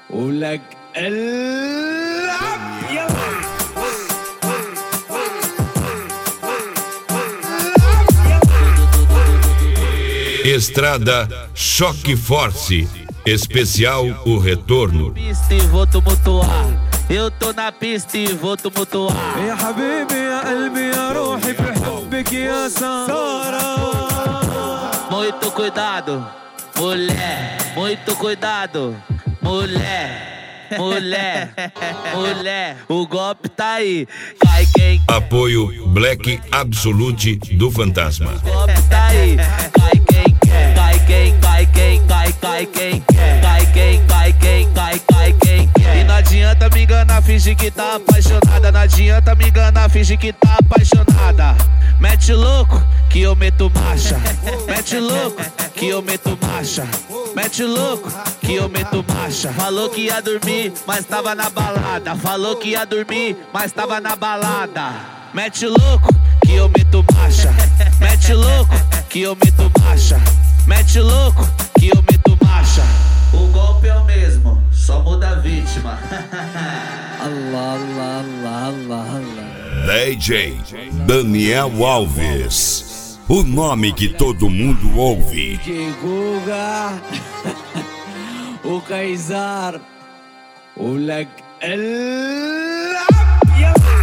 ولك العب يلا. Estrada Choque Force, especial O Retorno. Vou tumultuar, eu tô na pista e vou tumultuar. يا حبيبي يا قلبي يا روحي في حبك يا سارة. Muito cuidado, mulher, muito cuidado, mulher. Mulher, mulher, o golpe tá aí, cai quem quer. Apoio Black Absolute do Fantasma. O golpe tá aí, cai quem quer. Cai quem, cai quem, cai quem quer. Cai quem, cai quem, cai quem quer. E não adianta me enganar, fingir que tá apaixonada. Não adianta me enganar, fingir que tá apaixonada. Mete louco que eu meto marcha. Mete louco que eu meto marcha. Mete louco que eu meto marcha. Falou que ia dormir, mas tava na balada. Falou que ia dormir, mas tava na balada. Mete louco que eu meto marcha. Mete louco que eu meto marcha. Mete louco que eu meto marcha. O golpe é o mesmo, só muda a vítima. Allah, Allah, Allah, Allah, Allah. DJ Daniel Alves, o nome que todo mundo ouve. DJ Guga وقيصر ولك العب يلا.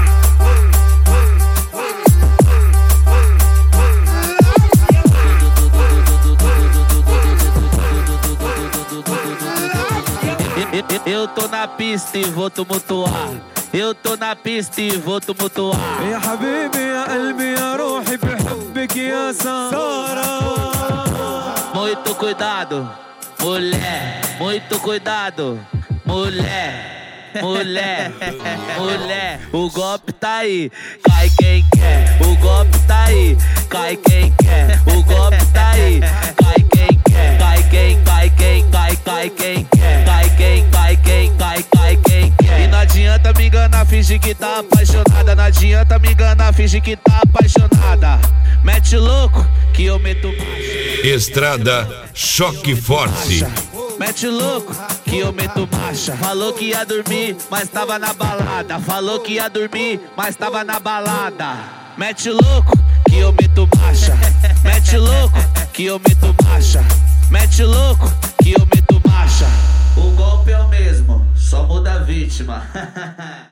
Eu tô na pista e vou tumultuar. Eu tô na pista e vou tumultuar. يا حبيبي يا قلبي يا روحي في حبك يا سارة. Muito cuidado, mulher, muito cuidado, mulher. Mulher, mulher, o golpe tá aí, cai quem quer. O golpe tá aí, cai quem quer. O golpe tá aí, cai quem quer. Cai quem, cai quem, cai quem quer. Cai quem, cai quem, cai quem quer. E não adianta me enganar, fingir que tá apaixonada. Não adianta me enganar, fingir que tá apaixonada. Mete louco que eu meto marcha. Estrada Choque Force. Mete louco que eu meto marcha. Falou que ia dormir, mas tava na balada. Falou que ia dormir, mas tava na balada. Mete louco que eu meto marcha. Mete louco que eu meto marcha. Mete louco que eu meto marcha. O golpe é o mesmo, só muda a vítima.